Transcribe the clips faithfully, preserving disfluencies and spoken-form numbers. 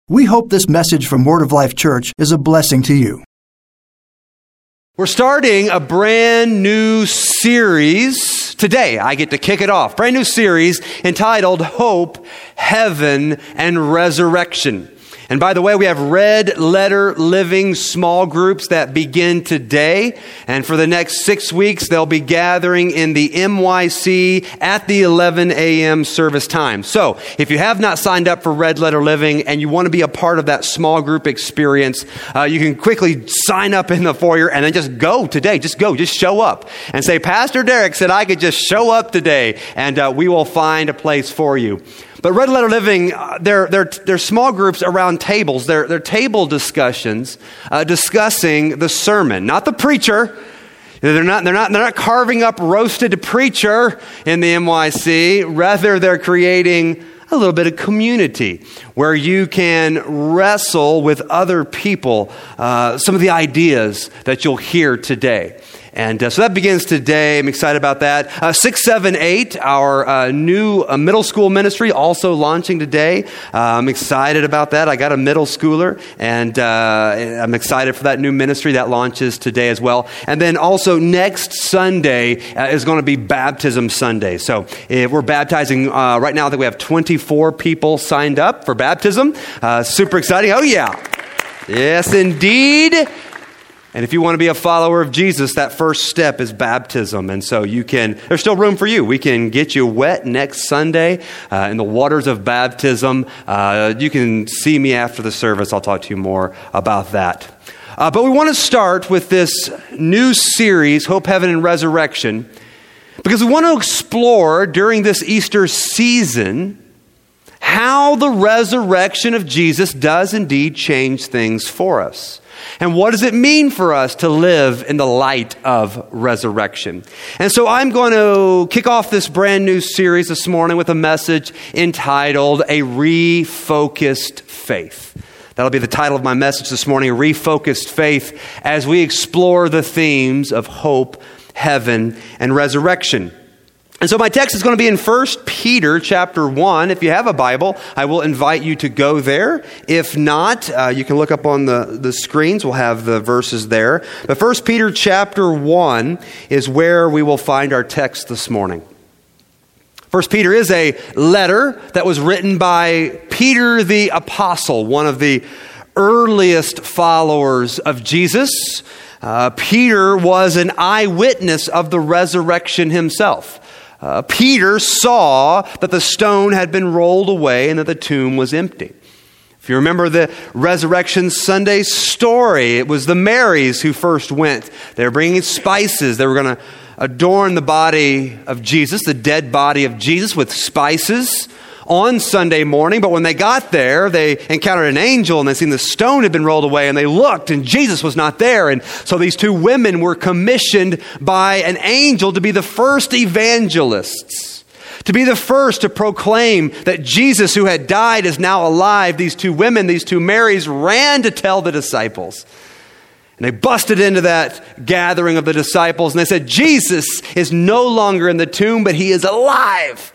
We hope this message from Word of Life Church is a blessing to you. We're starting a brand new series today. I get to kick it off. Brand new series entitled Hope, Heaven, and Resurrection. And by the way, we have Red Letter Living small groups that begin today. And for the next six weeks, they'll be gathering in the M Y C at the eleven a.m. service time. So if you have not signed up for Red Letter Living and you want to be a part of that small group experience, uh, you can quickly sign up in the foyer and then just go today. Just go. Just show up and say, Pastor Derek said I could just show up today, and uh, we will find a place for you. But Red Letter Living, uh, they're, they're, they're small groups around tables. They're, they're table discussions uh, discussing the sermon, not the preacher. They're not, they're, not, they're not carving up roasted preacher in the M Y C. Rather, they're creating a little bit of community where you can wrestle with other people, uh, some of the ideas that you'll hear today. And uh, so that begins today. I'm excited about that. Uh, six seven eight, our uh, new uh, middle school ministry, also launching today. Uh, I'm excited about that. I got a middle schooler, and uh, I'm excited for that new ministry that launches today as well. And then also next Sunday uh, is going to be Baptism Sunday. So if we're baptizing uh, right now, I think we have twenty-four people signed up for baptism. Uh, super exciting. Oh, yeah. Yes, indeed. And if you want to be a follower of Jesus, that first step is baptism. And so you can, there's still room for you. We can get you wet next Sunday uh, in the waters of baptism. Uh, you can see me after the service. I'll talk to you more about that. Uh, but we want to start with this new series, Hope, Heaven, and Resurrection, because we want to explore during this Easter season how the resurrection of Jesus does indeed change things for us. And what does it mean for us to live in the light of resurrection? And so I'm going to kick off this brand new series this morning with a message entitled A Refocused Faith. That'll be the title of my message this morning, A Refocused Faith, as we explore the themes of hope, heaven, and resurrection. And so my text is going to be in First Peter chapter one. If you have a Bible, I will invite you to go there. If not, uh, you can look up on the, the screens. We'll have the verses there. But First Peter chapter one is where we will find our text this morning. First Peter is a letter that was written by Peter the Apostle, one of the earliest followers of Jesus. Uh, Peter was an eyewitness of the resurrection himself. Uh, Peter saw that the stone had been rolled away and that the tomb was empty. If you remember the Resurrection Sunday story, it was the Marys who first went. They were bringing spices. They were going to adorn the body of Jesus, the dead body of Jesus, with spices on Sunday morning. But when they got there, they encountered an angel and they seen the stone had been rolled away, and they looked and Jesus was not there. And so these two women were commissioned by an angel to be the first evangelists, to be the first to proclaim that Jesus, who had died, is now alive. These two women, these two Marys, ran to tell the disciples. And they busted into that gathering of the disciples and they said, Jesus is no longer in the tomb, but he is alive.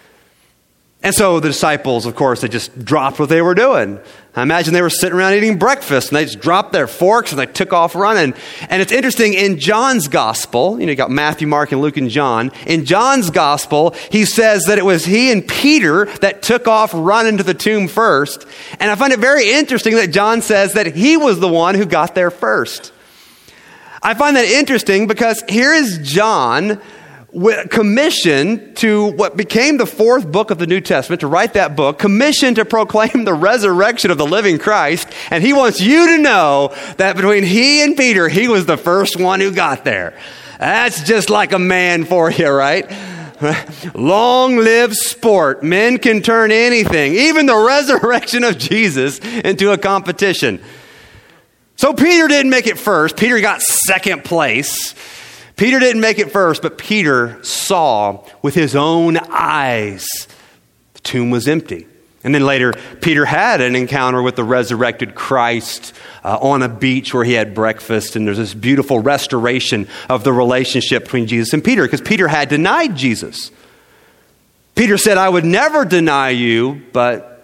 And so the disciples, of course, they just dropped what they were doing. I imagine they were sitting around eating breakfast and they just dropped their forks and they took off running. And it's interesting, in John's gospel, you know, you got Matthew, Mark, and Luke, and John. In John's gospel, he says that it was he and Peter that took off running to the tomb first. And I find it very interesting that John says that he was the one who got there first. I find that interesting because here is John commissioned to what became the fourth book of the New Testament, to write that book, commissioned to proclaim the resurrection of the living Christ. And he wants you to know that between he and Peter, he was the first one who got there. That's just like a man for you, right? Long live sport. Men can turn anything, even the resurrection of Jesus, into a competition. So Peter didn't make it first. Peter got second place. Peter didn't make it first, but Peter saw with his own eyes the tomb was empty. And then later, Peter had an encounter with the resurrected Christ uh, on a beach where he had breakfast. And there's this beautiful restoration of the relationship between Jesus and Peter, because Peter had denied Jesus. Peter said, I would never deny you, but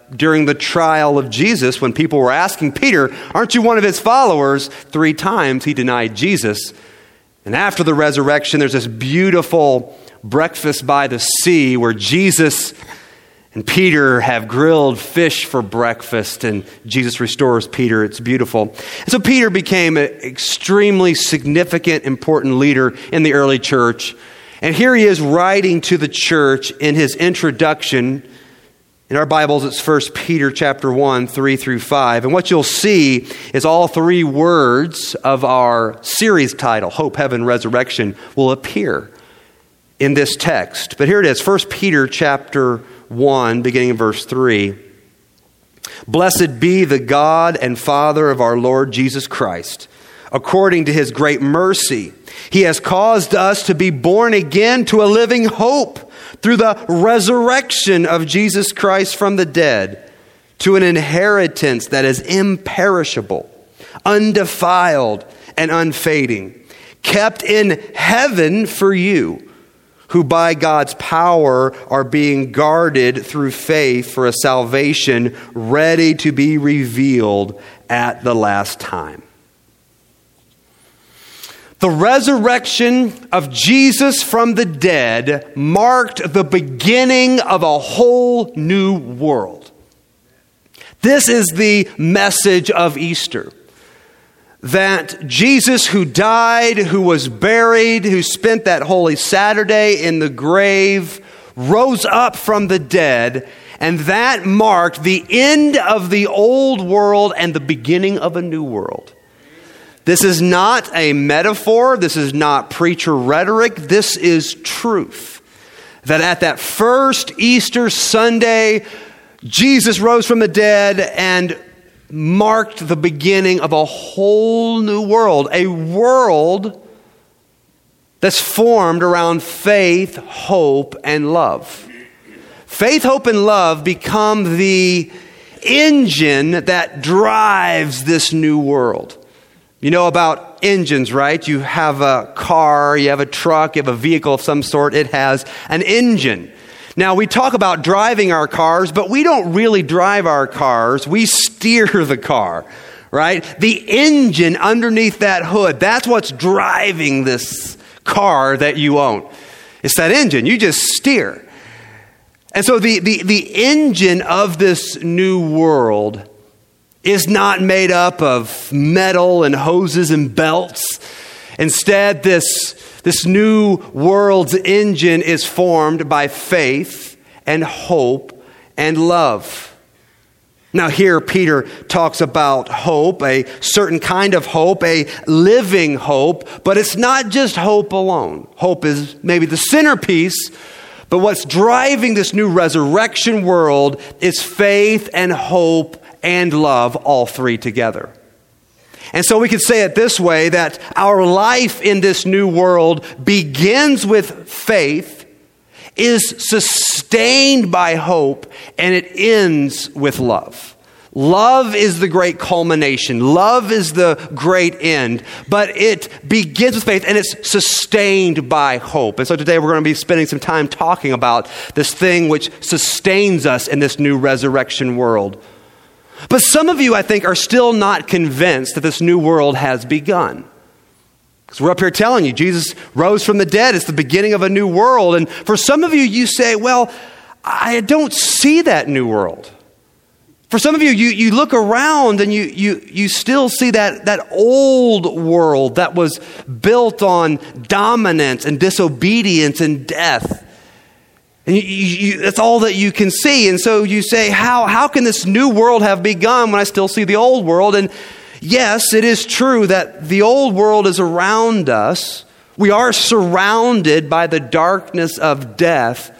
during the trial of Jesus, when people were asking Peter, aren't you one of his followers? Three times he denied Jesus. And after the resurrection, there's this beautiful breakfast by the sea where Jesus and Peter have grilled fish for breakfast, and Jesus restores Peter. It's beautiful. And so Peter became an extremely significant, important leader in the early church. And here he is writing to the church in his introduction. In our Bibles, it's First Peter chapter one, three through five. And what you'll see is all three words of our series title, Hope, Heaven, Resurrection, will appear in this text. But here it is, First Peter chapter one, beginning in verse three. Blessed be the God and Father of our Lord Jesus Christ. According to his great mercy, he has caused us to be born again to a living hope through the resurrection of Jesus Christ from the dead, to an inheritance that is imperishable, undefiled, and unfading, kept in heaven for you, who by God's power are being guarded through faith for a salvation ready to be revealed at the last time. The resurrection of Jesus from the dead marked the beginning of a whole new world. This is the message of Easter. That Jesus, who died, who was buried, who spent that Holy Saturday in the grave, rose up from the dead, and that marked the end of the old world and the beginning of a new world. This is not a metaphor. This is not preacher rhetoric. This is truth. That at that first Easter Sunday, Jesus rose from the dead and marked the beginning of a whole new world. A world that's formed around faith, hope, and love. Faith, hope, and love become the engine that drives this new world. You know about engines, right? You have a car, you have a truck, you have a vehicle of some sort. It has an engine. Now, we talk about driving our cars, but we don't really drive our cars. We steer the car, right? The engine underneath that hood, that's what's driving this car that you own. It's that engine. You just steer. And so the, the, the engine of this new world is not made up of metal and hoses and belts. Instead, this, this new world's engine is formed by faith and hope and love. Now here, Peter talks about hope, a certain kind of hope, a living hope, but it's not just hope alone. Hope is maybe the centerpiece, but what's driving this new resurrection world is faith and hope and love, all three together. And so we could say it this way, that our life in this new world begins with faith, is sustained by hope, and it ends with love. Love is the great culmination. Love is the great end. But it begins with faith, and it's sustained by hope. And so today we're going to be spending some time talking about this thing which sustains us in this new resurrection world. But some of you, I think, are still not convinced that this new world has begun. Because we're up here telling you, Jesus rose from the dead. It's the beginning of a new world. And for some of you, you say, well, I don't see that new world. For some of you, you, you look around and you, you, you still see that, that old world that was built on dominance and disobedience and death. And you, you, that's all that you can see. And so you say, how, how can this new world have begun when I still see the old world? And yes, it is true that the old world is around us. We are surrounded by the darkness of death.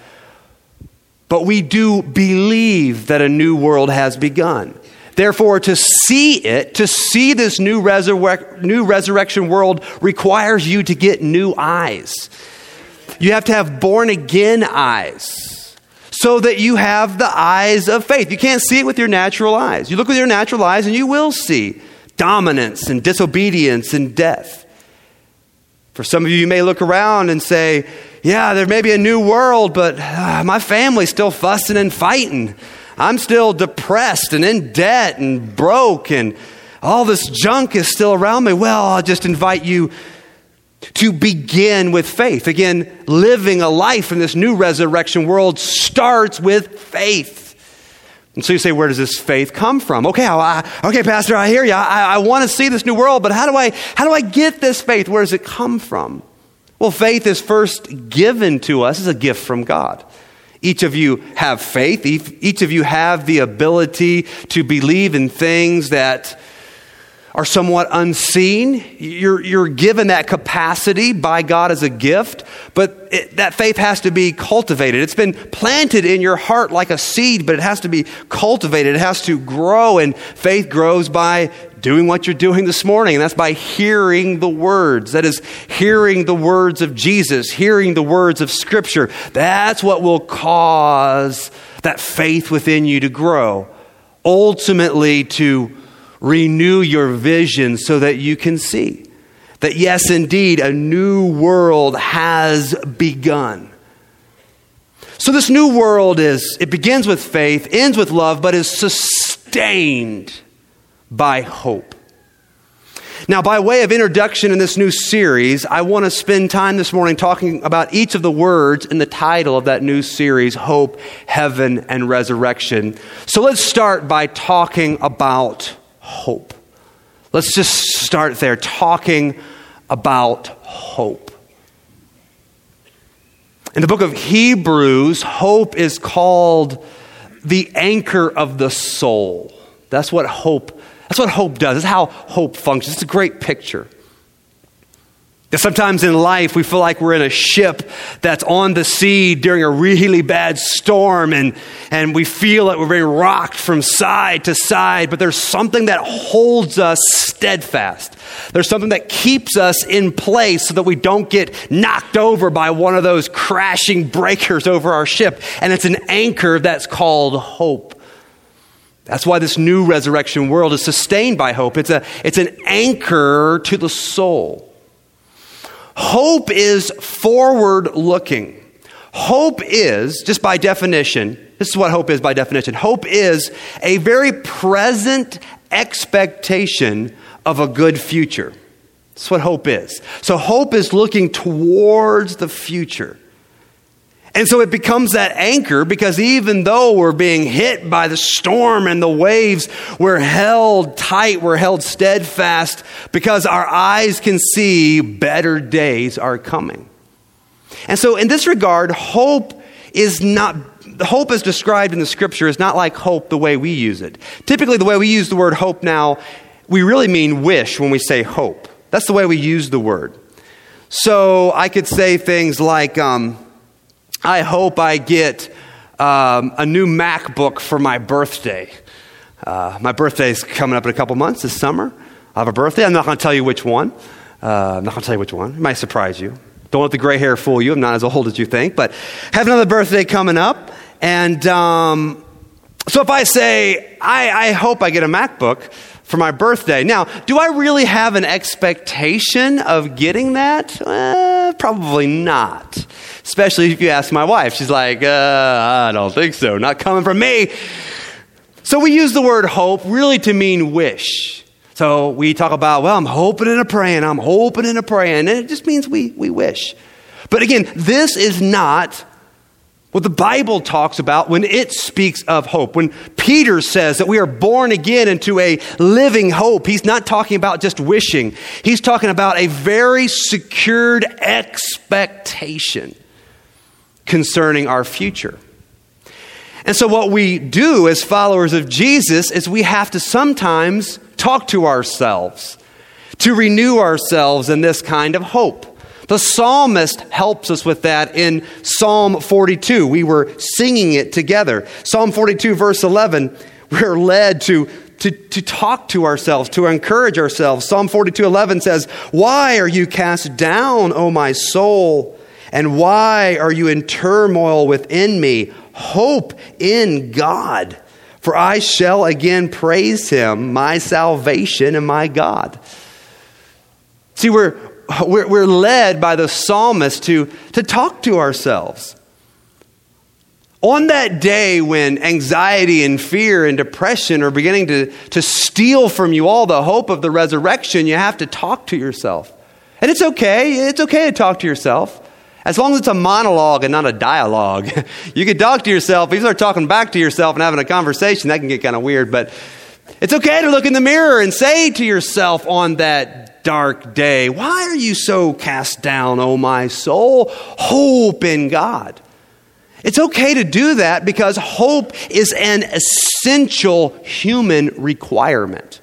But we do believe that a new world has begun. Therefore, to see it, to see this new, resurrec- new resurrection world requires you to get new eyes. You have to have born-again eyes so that you have the eyes of faith. You can't see it with your natural eyes. You look with your natural eyes and you will see dominance and disobedience and death. For some of you, you may look around and say, yeah, there may be a new world, but uh, my family's still fussing and fighting. I'm still depressed and in debt and broke and all this junk is still around me. Well, I'll just invite you to begin with faith. Again, living a life in this new resurrection world starts with faith. And so you say, where does this faith come from? Okay, I, okay, Pastor, I hear you. I, I want to see this new world, but how do I how do I get this faith? Where does it come from? Well, faith is first given to us as a gift from God. Each of you have faith. Each of you have the ability to believe in things that are somewhat unseen. You're, you're given that capacity by God as a gift, but it, that faith has to be cultivated. It's been planted in your heart like a seed, but it has to be cultivated. It has to grow, and faith grows by doing what you're doing this morning, and that's by hearing the words. That is, hearing the words of Jesus, hearing the words of Scripture. That's what will cause that faith within you to grow, ultimately to renew your vision so that you can see that, yes, indeed, a new world has begun. So this new world is, it begins with faith, ends with love, but is sustained by hope. Now, by way of introduction in this new series, I want to spend time this morning talking about each of the words in the title of that new series, Hope, Heaven, and Resurrection. So let's start by talking about hope. Let's just start there, talking about hope. In the book of Hebrews, hope is called the anchor of the soul. That's what hope, that's what hope does. That's how hope functions. It's a great picture. Sometimes in life, we feel like we're in a ship that's on the sea during a really bad storm, and, and we feel like we're being rocked from side to side, but there's something that holds us steadfast. There's something that keeps us in place so that we don't get knocked over by one of those crashing breakers over our ship, and it's an anchor that's called hope. That's why this new resurrection world is sustained by hope. It's a, it's an anchor to the soul. Hope is forward-looking. Hope is, just by definition, this is what hope is by definition. Hope is a very present expectation of a good future. That's what hope is. So hope is looking towards the future. And so it becomes that anchor, because even though we're being hit by the storm and the waves, we're held tight, we're held steadfast, because our eyes can see better days are coming. And so in this regard, hope is not, the hope as described in the Scripture is not like hope the way we use it. Typically, the way we use the word hope now, we really mean wish when we say hope. That's the way we use the word. So I could say things like, um, I hope I get um, a new MacBook for my birthday. Uh, my birthday's coming up in a couple months this summer. I have a birthday. I'm not going to tell you which one. Uh, I'm not going to tell you which one. It might surprise you. Don't let the gray hair fool you. I'm not as old as you think. But I have another birthday coming up. And um, so if I say, I, I hope I get a MacBook for my birthday. Now, do I really have an expectation of getting that? Uh, probably not. Especially if you ask my wife. She's like, uh, I don't think so. Not coming from me. So we use the word hope really to mean wish. So we talk about, well, I'm hoping and a praying. I'm hoping and a praying. And it just means we, we wish. But again, this is not what the Bible talks about when it speaks of hope. When Peter says that we are born again into a living hope, he's not talking about just wishing. He's talking about a very secured expectation concerning our future. And so what we do as followers of Jesus is we have to sometimes talk to ourselves to renew ourselves in this kind of hope. The psalmist helps us with that in Psalm forty-two. We were singing it together. Psalm forty-two, verse eleven, we're led to, to, to talk to ourselves, to encourage ourselves. Psalm forty-two, eleven says, "Why are you cast down, O my soul? And why are you in turmoil within me? Hope in God, for I shall again praise him, my salvation and my God." See, we're We're, we're led by the psalmist to, to talk to ourselves. On that day when anxiety and fear and depression are beginning to, to steal from you all the hope of the resurrection, you have to talk to yourself. And it's okay. It's okay to talk to yourself. As long as it's a monologue and not a dialogue. You can talk to yourself. If you start talking back to yourself and having a conversation, that can get kind of weird. But it's okay to look in the mirror and say to yourself on that dark day, why are you so cast down, O my soul? Hope in God. It's okay to do that because hope is an essential human requirement.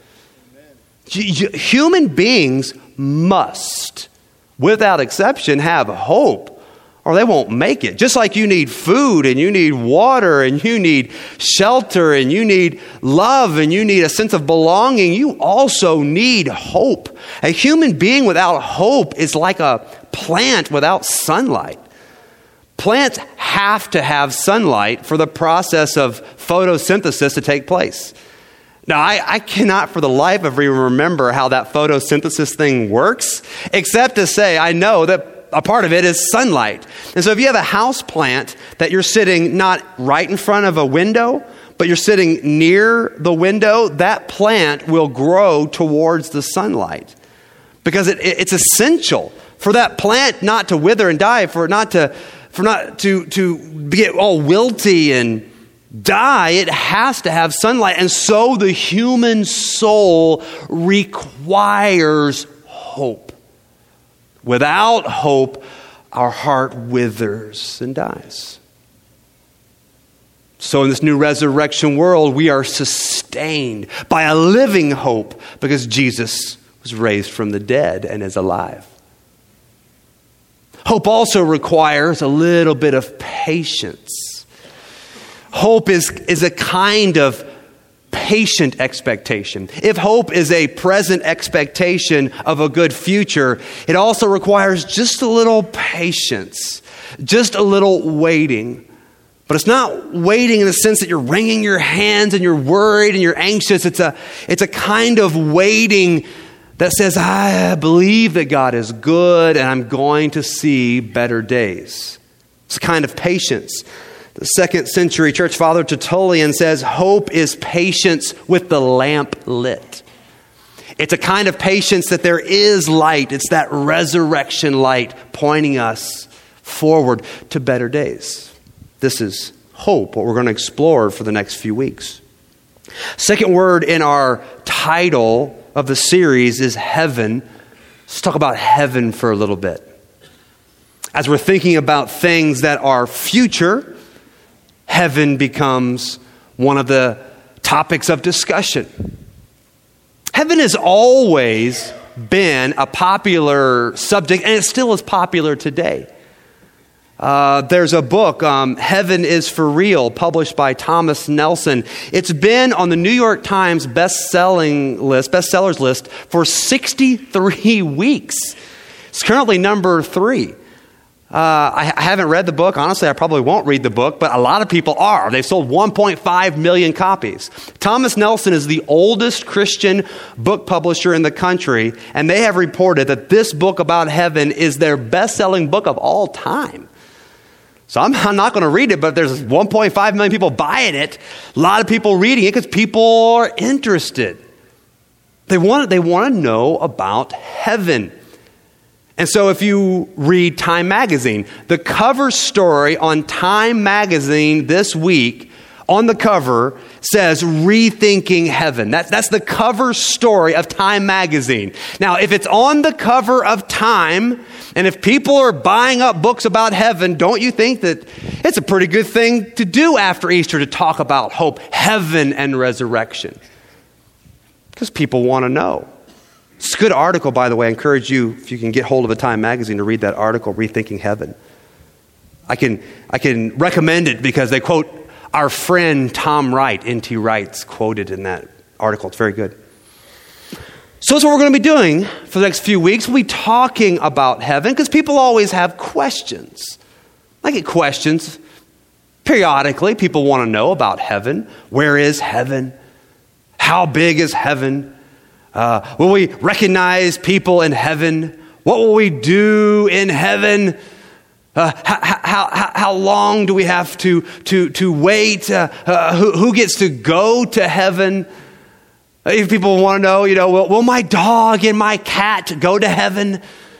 Human beings must, without exception, have hope or they won't make it. Just like you need food and you need water and you need shelter and you need love and you need a sense of belonging, you also need hope. A human being without hope is like a plant without sunlight. Plants have to have sunlight for the process of photosynthesis to take place. Now, I, I cannot for the life of me remember how that photosynthesis thing works, except to say I know that a part of it is sunlight. And so if you have a house plant that you're sitting not right in front of a window, but you're sitting near the window, that plant will grow towards the sunlight because it, it, it's essential for that plant not to wither and die, for it not to For not to, to get all wilty and die. It has to have sunlight. And so the human soul requires hope. Without hope, our heart withers and dies. So in this new resurrection world, we are sustained by a living hope because Jesus was raised from the dead and is alive. Hope also requires a little bit of patience. Hope is, is a kind of patient expectation. If hope is a present expectation of a good future, it also requires just a little patience, just a little waiting. But it's not waiting in the sense that you're wringing your hands and you're worried and you're anxious. It's a, it's a kind of waiting that says, I believe that God is good and I'm going to see better days. It's a kind of patience. The second century church father Tertullian says, hope is patience with the lamp lit. It's a kind of patience that there is light. It's that resurrection light pointing us forward to better days. This is hope, what we're going to explore for the next few weeks. Second word in our title of the series is heaven. Let's talk about heaven for a little bit. As we're thinking about things that are future, heaven becomes one of the topics of discussion. Heaven has always been a popular subject, and it still is popular today. Uh, there's a book, um, Heaven is for Real, published by Thomas Nelson. It's been on the New York Times best-selling list, bestsellers list for sixty-three weeks. It's currently number three. Uh, I, I haven't read the book. Honestly, I probably won't read the book, but a lot of people are. They've sold one point five million copies. Thomas Nelson is the oldest Christian book publisher in the country, and they have reported that this book about heaven is their best-selling book of all time. So I'm, I'm not going to read it, but there's one point five million people buying it. A lot of people reading it because people are interested. They want, they want to know about heaven. And so if you read Time Magazine, the cover story on Time Magazine this week, on the cover, says Rethinking Heaven. That's, that's the cover story of Time Magazine. Now, if it's on the cover of Time, and if people are buying up books about heaven, don't you think that it's a pretty good thing to do after Easter to talk about hope, heaven, and resurrection? Because people want to know. It's a good article, by the way. I encourage you, if you can get hold of a Time Magazine, to read that article, Rethinking Heaven. I can, I can recommend it because they quote our friend Tom Wright, N T Wright's quoted in that article. It's very good. So that's what we're going to be doing for the next few weeks. We'll be talking about heaven because people always have questions. I get questions periodically. People want to know about heaven. Where is heaven? How big is heaven? Uh, will we recognize people in heaven? What will we do in heaven? Uh, how, how, how, how long do we have to, to, to wait? Uh, uh, who, who gets to go to heaven? If people want to know, you know, will, will my dog and my cat go to heaven?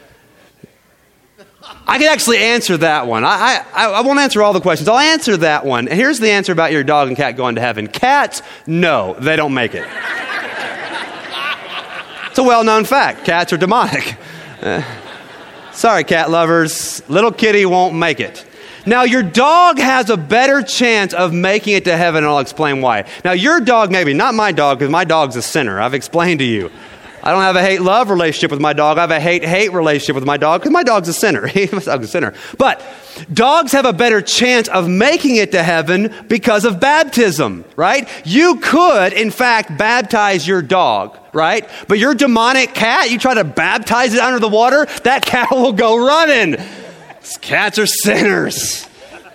I can actually answer that one. I, I, I won't answer all the questions. I'll answer that one. And here's the answer about your dog and cat going to heaven. Cats, no, they don't make it. It's a well-known fact. Cats are demonic. Uh, sorry, cat lovers. Little kitty won't make it. Now, your dog has a better chance of making it to heaven, and I'll explain why. Now, your dog, maybe, not my dog, because my dog's a sinner. I've explained to you. I don't have a hate-love relationship with my dog. I have a hate-hate relationship with my dog because my dog's a sinner. my dog's a sinner. But dogs have a better chance of making it to heaven because of baptism, right? You could, in fact, baptize your dog, right? But your demonic cat, you try to baptize it under the water, that cat will go running. Cats are sinners.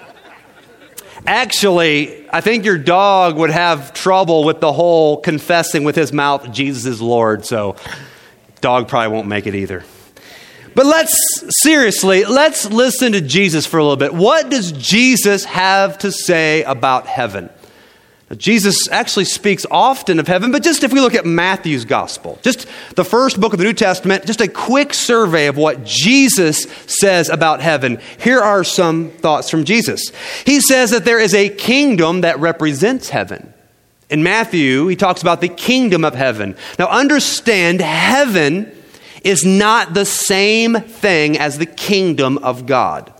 Actually, I think your dog would have trouble with the whole confessing with his mouth Jesus is Lord, so dog probably won't make it either. But let's, seriously, let's listen to Jesus for a little bit. What does Jesus have to say about heaven? Now, Jesus actually speaks often of heaven, but just if we look at Matthew's gospel, just the first book of the New Testament, just a quick survey of what Jesus says about heaven. Here are some thoughts from Jesus. He says that there is a kingdom that represents heaven. In Matthew, he talks about the kingdom of heaven. Now understand, heaven is not the same thing as the kingdom of God.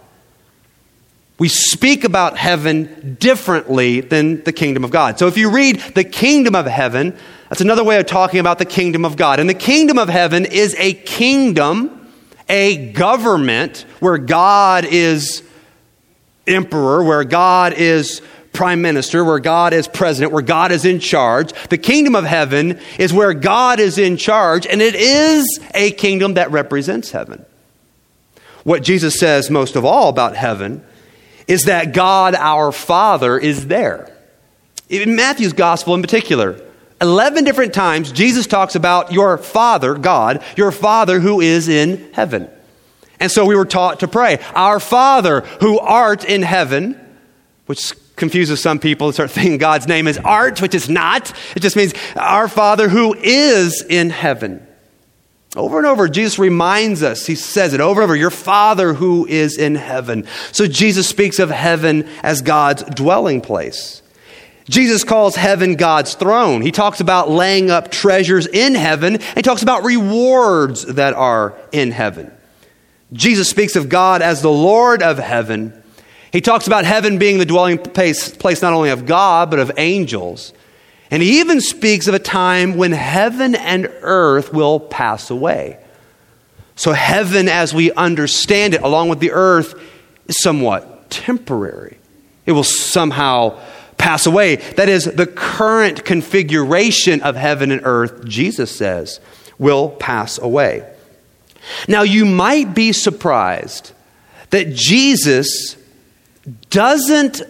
We speak about heaven differently than the kingdom of God. So if you read the kingdom of heaven, that's another way of talking about the kingdom of God. And the kingdom of heaven is a kingdom, a government where God is emperor, where God is prime minister, where God is president, where God is in charge. The kingdom of heaven is where God is in charge, and it is a kingdom that represents heaven. What Jesus says most of all about heaven is that God, our Father, is there. In Matthew's gospel in particular, eleven different times Jesus talks about your Father, God, your Father who is in heaven. And so we were taught to pray, our Father who art in heaven, which confuses some people to start thinking God's name is art, which is not. It just means our Father who is in heaven. Over and over, Jesus reminds us, he says it over and over, your Father who is in heaven. So Jesus speaks of heaven as God's dwelling place. Jesus calls heaven God's throne. He talks about laying up treasures in heaven. And he talks about rewards that are in heaven. Jesus speaks of God as the Lord of heaven. He talks about heaven being the dwelling place, place not only of God, but of angels. And he even speaks of a time when heaven and earth will pass away. So heaven, as we understand it, along with the earth, is somewhat temporary. It will somehow pass away. That is, the current configuration of heaven and earth, Jesus says, will pass away. Now, you might be surprised that Jesus doesn't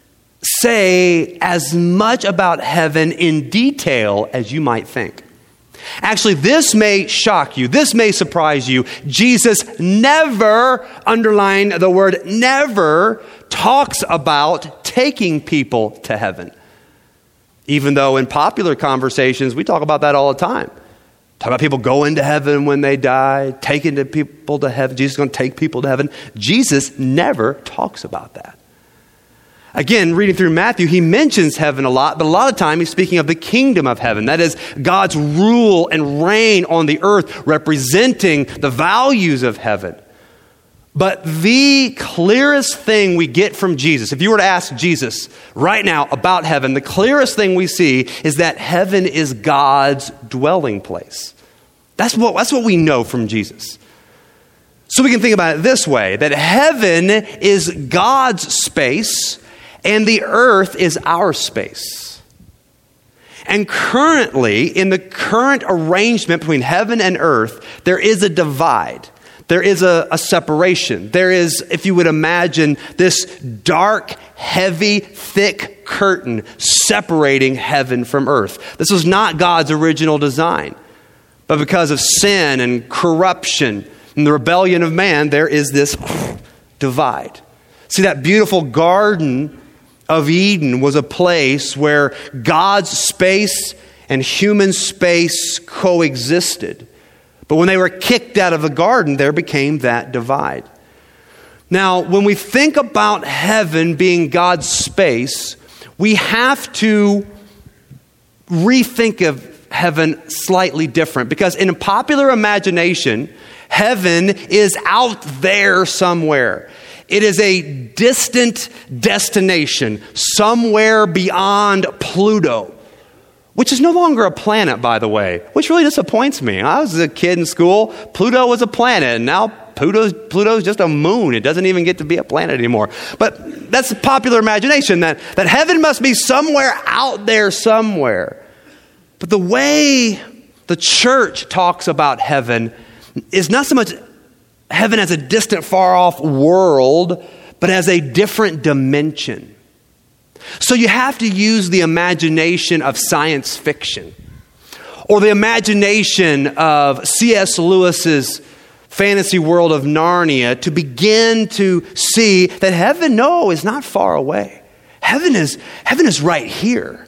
say as much about heaven in detail as you might think. Actually, this may shock you. This may surprise you. Jesus never, underline the word never, talks about taking people to heaven. Even though in popular conversations, we talk about that all the time. Talk about people going to heaven when they die, taking people to heaven. Jesus is going to take people to heaven. Jesus never talks about that. Again, reading through Matthew, he mentions heaven a lot, but a lot of time he's speaking of the kingdom of heaven. That is God's rule and reign on the earth, representing the values of heaven. But the clearest thing we get from Jesus, if you were to ask Jesus right now about heaven, the clearest thing we see is that heaven is God's dwelling place. That's what, that's what we know from Jesus. So we can think about it this way, that heaven is God's space and the earth is our space. And currently, in the current arrangement between heaven and earth, there is a divide. There is a, a separation. There is, if you would imagine, this dark, heavy, thick curtain separating heaven from earth. This was not God's original design. But because of sin and corruption and the rebellion of man, there is this divide. See, that beautiful Garden of Eden was a place where God's space and human space coexisted. But when they were kicked out of the garden, there became that divide. Now, when we think about heaven being God's space, we have to rethink of heaven slightly different, because in a popular imagination, heaven is out there somewhere. It is a distant destination, somewhere beyond Pluto, which is no longer a planet, by the way, which really disappoints me. I was a kid in school, Pluto was a planet, and now Pluto's, Pluto's just a moon. It doesn't even get to be a planet anymore. But that's a popular imagination, that, that heaven must be somewhere out there somewhere. But the way the church talks about heaven is not so much heaven as a distant, far-off world, but as a different dimension. So you have to use the imagination of science fiction, or the imagination of C S Lewis's fantasy world of Narnia to begin to see that heaven, no, is not far away. Heaven is, heaven is right here.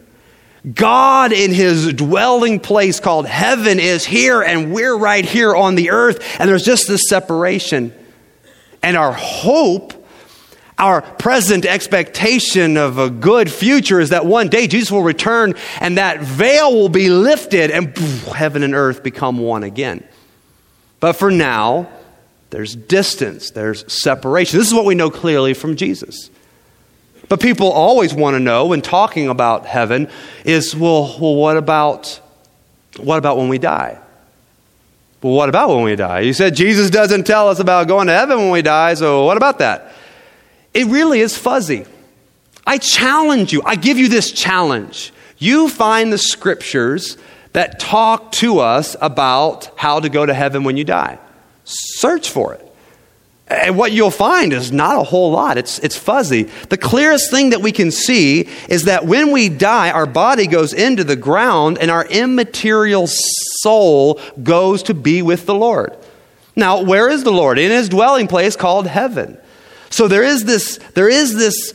God in his dwelling place called heaven is here, and we're right here on the earth, and there's just this separation. And our hope, our present expectation of a good future is that one day Jesus will return and that veil will be lifted and poof, heaven and earth become one again. But for now, there's distance, there's separation. This is what we know clearly from Jesus. But people always want to know, when talking about heaven, is, well, well, what about, what about when we die? Well, what about when we die? You said Jesus doesn't tell us about going to heaven when we die, so what about that? It really is fuzzy. I challenge you. I give you this challenge. You find the scriptures that talk to us about how to go to heaven when you die. Search for it. And what you'll find is not a whole lot. It's, it's fuzzy. The clearest thing that we can see is that when we die, our body goes into the ground and our immaterial soul goes to be with the Lord. Now, where is the Lord? In his dwelling place called heaven. So there is this, there is this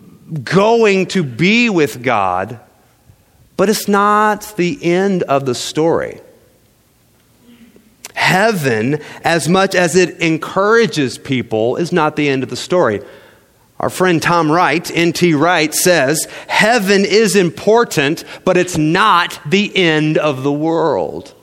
going to be with God, but it's not the end of the story. Heaven, as much as it encourages people, is not the end of the story. Our friend Tom Wright, N T Wright, says, heaven is important, but it's not the end of the world.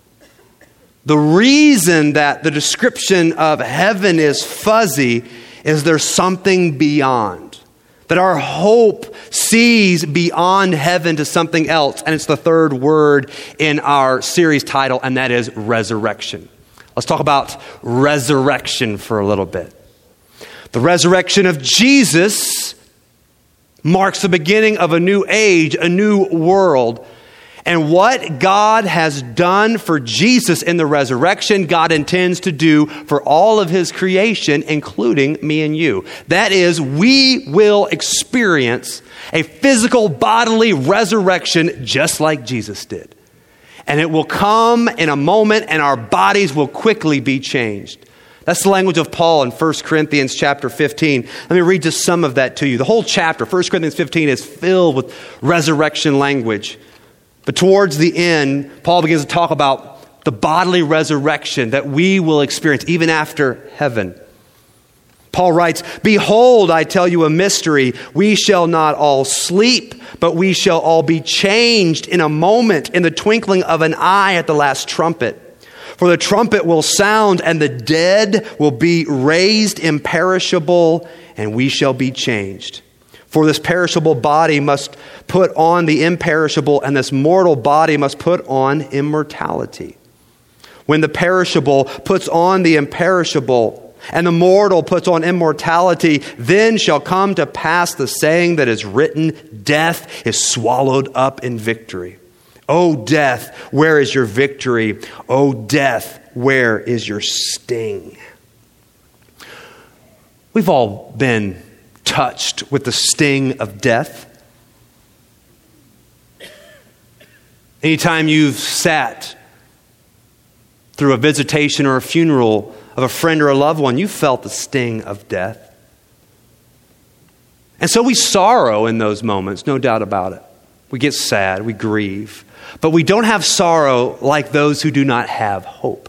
The reason that the description of heaven is fuzzy is there's something beyond. That our hope sees beyond heaven to something else. And it's the third word in our series title, and that is resurrection. Let's talk about resurrection for a little bit. The resurrection of Jesus marks the beginning of a new age, a new world. And what God has done for Jesus in the resurrection, God intends to do for all of his creation, including me and you. That is, we will experience a physical bodily resurrection just like Jesus did. And it will come in a moment, and our bodies will quickly be changed. That's the language of Paul in First Corinthians chapter fifteen. Let me read just some of that to you. The whole chapter, First Corinthians fifteen, is filled with resurrection language. But towards the end, Paul begins to talk about the bodily resurrection that we will experience even after heaven. Paul writes, "Behold, I tell you a mystery. We shall not all sleep, but we shall all be changed in a moment, in the twinkling of an eye at the last trumpet. For the trumpet will sound, and the dead will be raised imperishable, and we shall be changed. For this perishable body must put on the imperishable, and this mortal body must put on immortality. When the perishable puts on the imperishable, and the mortal puts on immortality, then shall come to pass the saying that is written, death is swallowed up in victory. O death, where is your victory? O death, where is your sting?" We've all been touched with the sting of death. Anytime you've sat through a visitation or a funeral of a friend or a loved one, you felt the sting of death. And so we sorrow in those moments, no doubt about it. We get sad, we grieve. But we don't have sorrow like those who do not have hope.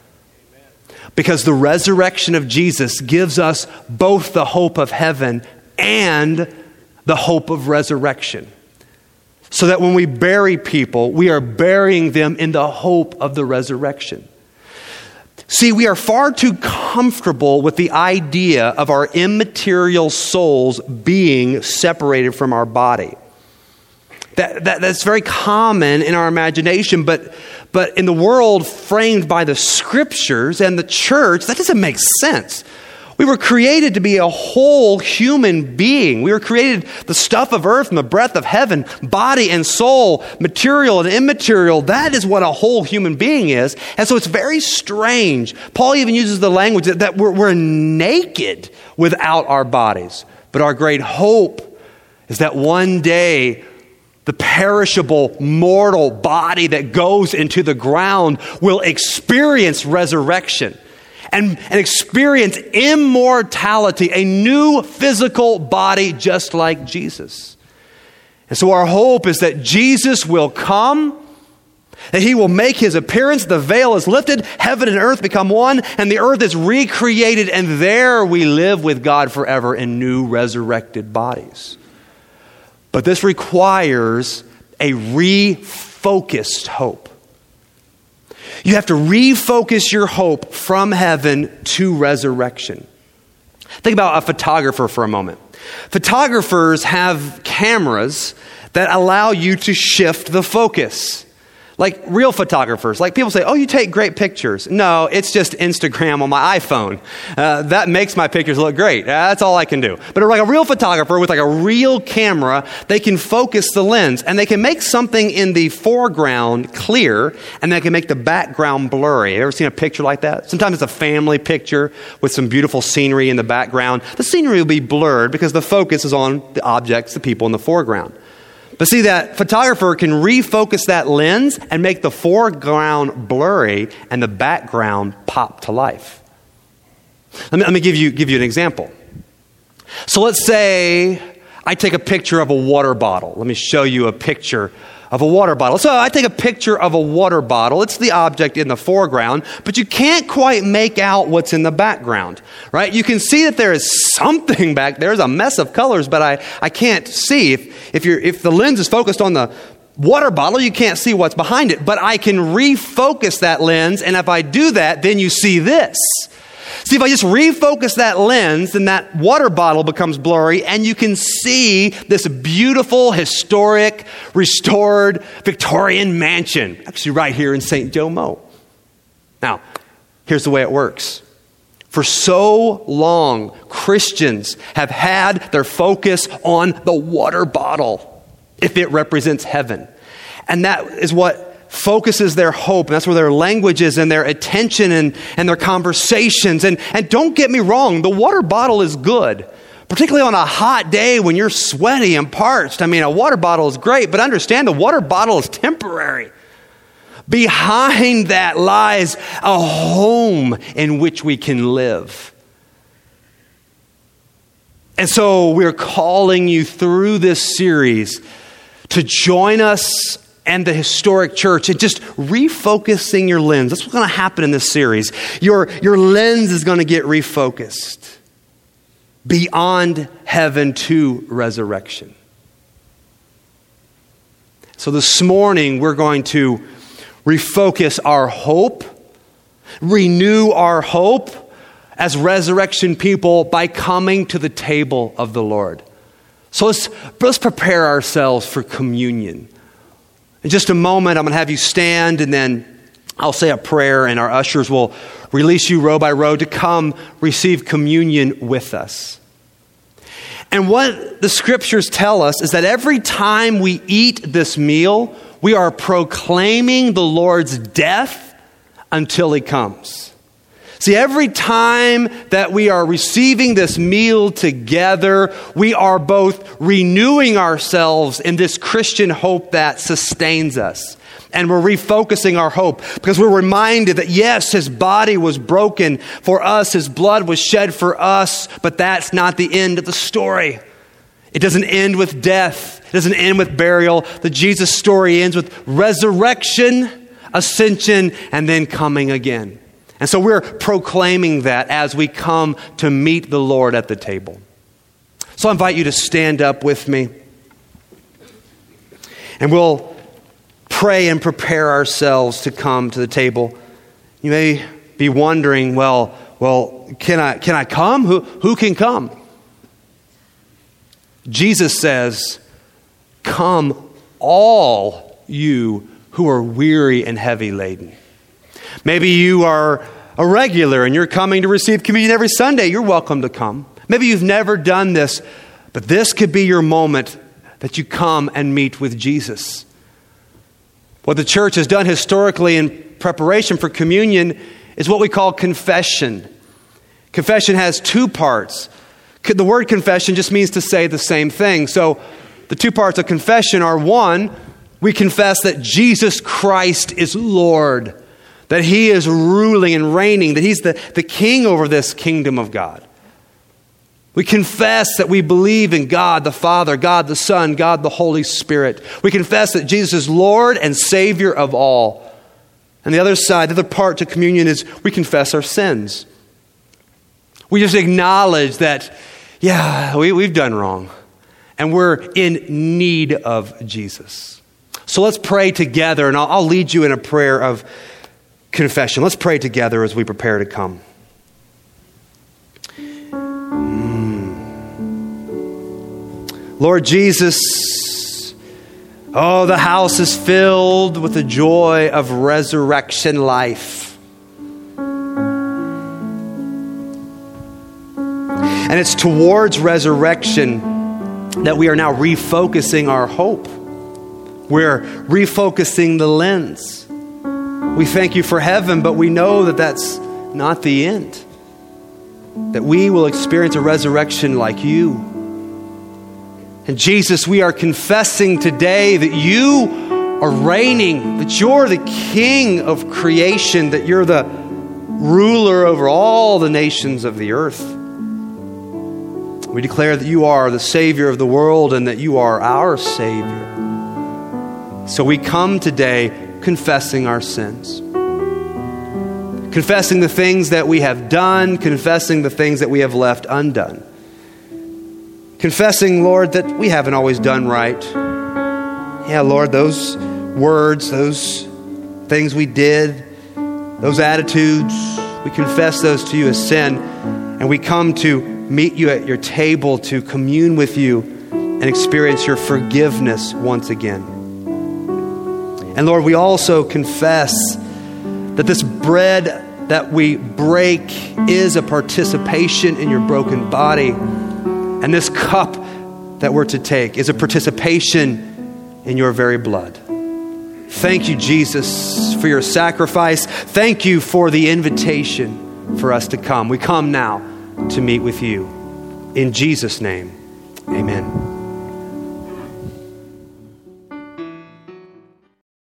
Because the resurrection of Jesus gives us both the hope of heaven and the hope of resurrection. So that when we bury people, we are burying them in the hope of the resurrection. See, we are far too comfortable with the idea of our immaterial souls being separated from our body. That, that, that's very common in our imagination, but, but in the world framed by the scriptures and the church, that doesn't make sense. We were created to be a whole human being. We were created the stuff of earth and the breath of heaven, body and soul, material and immaterial. That is what a whole human being is. And so it's very strange. Paul even uses the language that, that we're, we're naked without our bodies. But our great hope is that one day the perishable, mortal body that goes into the ground will experience resurrection and, and experience immortality, a new physical body just like Jesus. And so our hope is that Jesus will come, that he will make his appearance, the veil is lifted, heaven and earth become one, and the earth is recreated, and there we live with God forever in new resurrected bodies. But this requires a refocused hope. You have to refocus your hope from heaven to resurrection. Think about a photographer for a moment. Photographers have cameras that allow you to shift the focus. Like real photographers, like people say, oh, you take great pictures. No, it's just Instagram on my iPhone. Uh, that makes my pictures look great. That's all I can do. But like a real photographer with like a real camera, they can focus the lens and they can make something in the foreground clear and they can make the background blurry. You ever seen a picture like that? Sometimes it's a family picture with some beautiful scenery in the background. The scenery will be blurred because the focus is on the objects, the people in the foreground. But see, that photographer can refocus that lens and make the foreground blurry and the background pop to life. Let me, let me give you, give you an example. So let's say I take a picture of a water bottle. Let me show you a picture of a water bottle. So I take a picture of a water bottle. It's the object in the foreground, but you can't quite make out what's in the background, right? You can see that there is something back there. There's a mess of colors, but I, I can't see. If, if, you're, if the lens is focused on the water bottle, you can't see what's behind it. But I can refocus that lens, and if I do that, then you see this. See, if I just refocus that lens, then that water bottle becomes blurry and you can see this beautiful, historic, restored Victorian mansion, actually right here in Saint Joe Mo. Now, here's the way it works. For so long, Christians have had their focus on the water bottle, if it represents heaven. And that is what focuses their hope, and that's where their language is and their attention and, and their conversations. And, and don't get me wrong, the water bottle is good, particularly on a hot day when you're sweaty and parched. I mean, a water bottle is great, but understand the water bottle is temporary. Behind that lies a home in which we can live. And so we're calling you through this series to join us and the historic church, and just refocusing your lens. That's what's going to happen in this series. Your, your lens is going to get refocused beyond heaven to resurrection. So this morning, we're going to refocus our hope, renew our hope as resurrection people by coming to the table of the Lord. So let's, let's prepare ourselves for communion. In just a moment, I'm going to have you stand, and then I'll say a prayer, and our ushers will release you row by row to come receive communion with us. And what the scriptures tell us is that every time we eat this meal, we are proclaiming the Lord's death until he comes. See, every time that we are receiving this meal together, we are both renewing ourselves in this Christian hope that sustains us. And we're refocusing our hope because we're reminded that yes, his body was broken for us, his blood was shed for us, but that's not the end of the story. It doesn't end with death. It doesn't end with burial. The Jesus story ends with resurrection, ascension, and then coming again. And so we're proclaiming that as we come to meet the Lord at the table. So I invite you to stand up with me. And we'll pray and prepare ourselves to come to the table. You may be wondering, well, well, can I can I come? Who who can come? Jesus says, "Come, all you who are weary and heavy laden." Maybe you are a regular and you're coming to receive communion every Sunday. You're welcome to come. Maybe you've never done this, but this could be your moment that you come and meet with Jesus. What the church has done historically in preparation for communion is what we call confession. Confession has two parts. The word confession just means to say the same thing. So the two parts of confession are, one, we confess that Jesus Christ is Lord, that He is ruling and reigning, that He's the, the king over this kingdom of God. We confess that we believe in God the Father, God the Son, God the Holy Spirit. We confess that Jesus is Lord and Savior of all. And the other side, the other part to communion is we confess our sins. We just acknowledge that, yeah, we, we've done wrong. And we're in need of Jesus. So let's pray together, and I'll, I'll lead you in a prayer of confession. Let's pray together as we prepare to come. Lord Jesus, oh, the house is filled with the joy of resurrection life. And it's towards resurrection that we are now refocusing our hope. We're refocusing the lens. We thank you for heaven, but we know that that's not the end. That we will experience a resurrection like you. And Jesus, we are confessing today that you are reigning, that you're the King of creation, that you're the ruler over all the nations of the earth. We declare that you are the Savior of the world and that you are our Savior. So we come today confessing our sins. Confessing the things that we have done, confessing the things that we have left undone. Confessing, Lord, that we haven't always done right. Yeah, Lord, those words, those things we did, those attitudes, we confess those to you as sin. And we come to meet you at your table to commune with you and experience your forgiveness once again. And Lord, we also confess that this bread that we break is a participation in your broken body. And this cup that we're to take is a participation in your very blood. Thank you, Jesus, for your sacrifice. Thank you for the invitation for us to come. We come now to meet with you. In Jesus' name, amen.